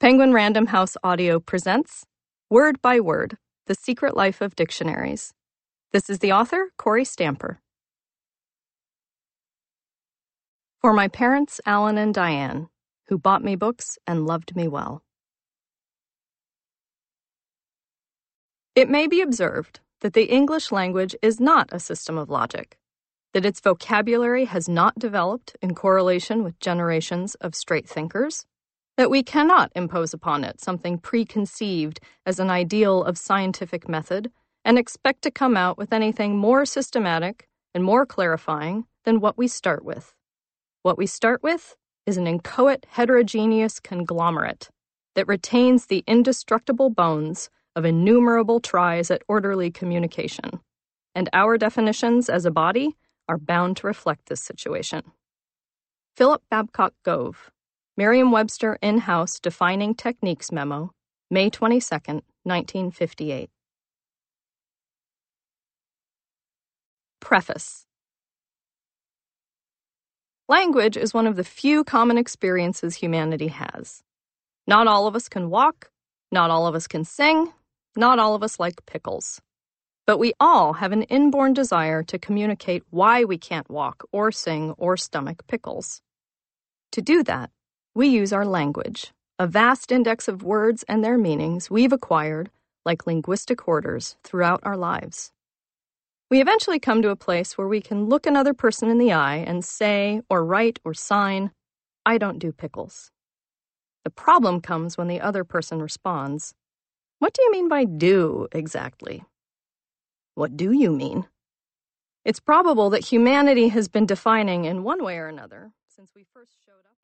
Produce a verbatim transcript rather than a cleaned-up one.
Penguin Random House Audio presents Word by Word, The Secret Life of Dictionaries. This is the author, Corey Stamper. For my parents, Alan and Diane, who bought me books and loved me well. It may be observed that the English language is not a system of logic, that its vocabulary has not developed in correlation with generations of straight thinkers, that we cannot impose upon it something preconceived as an ideal of scientific method and expect to come out with anything more systematic and more clarifying than what we start with. What we start with is an inchoate heterogeneous conglomerate that retains the indestructible bones of innumerable tries at orderly communication, and our definitions as a body are bound to reflect this situation. Philip Babcock Gove, Merriam-Webster In-House Defining Techniques Memo, May twenty-second, nineteen fifty-eight. Preface. Language is one of the few common experiences humanity has. Not all of us can walk, not all of us can sing, not all of us like pickles. But we all have an inborn desire to communicate why we can't walk or sing or stomach pickles. To do that, we use our language, a vast index of words and their meanings we've acquired, like linguistic hoarders, throughout our lives. We eventually come to a place where we can look another person in the eye and say, or write, or sign, "I don't do pickles." The problem comes when the other person responds, "What do you mean by do, exactly?" What do you mean? It's probable that humanity has been defining in one way or another since we first showed up.